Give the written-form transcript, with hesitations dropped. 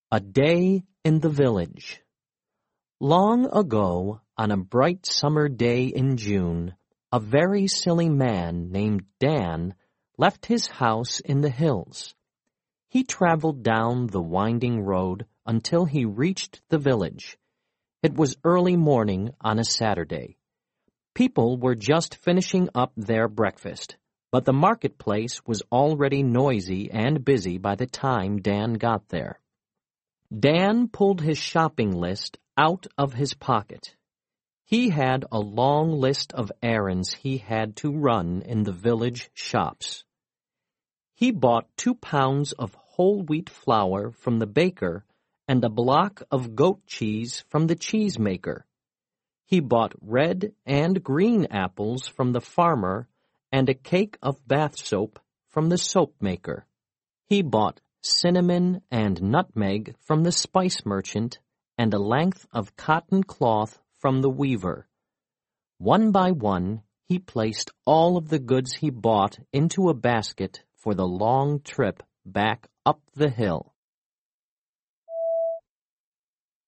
A Day in the Village. Long ago, on a bright summer day in June, a very silly man named Dan left his house in the hills. He traveled down the winding road until he reached the village. It was early morning on a Saturday. People were just finishing up their breakfast, but the marketplace was already noisy and busy by the time Dan got there. Dan pulled his shopping list out of his pocket. He had a long list of errands he had to run in the village shops. He bought 2 pounds of whole wheat flour from the baker and a block of goat cheese from the cheesemaker. He bought red and green apples from the farmer and a cake of bath soap from the soap maker. He bought cinnamon and nutmeg from the spice merchant, and a length of cotton cloth from the weaver. One by one, he placed all of the goods he bought into a basket for the long trip back up the hill.